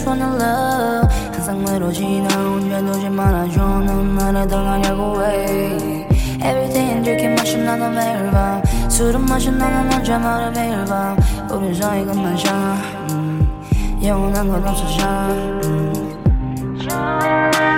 wanna love 항상 외로지 나 혼자 두지 말아줘 넌 나를 떠나려고 해 Everything 들킨 마셔 나는 매일 밤 술은 마셔 나는 혼자 말해 매일 밤 우리 사이 끝나자 영원한 건 없어져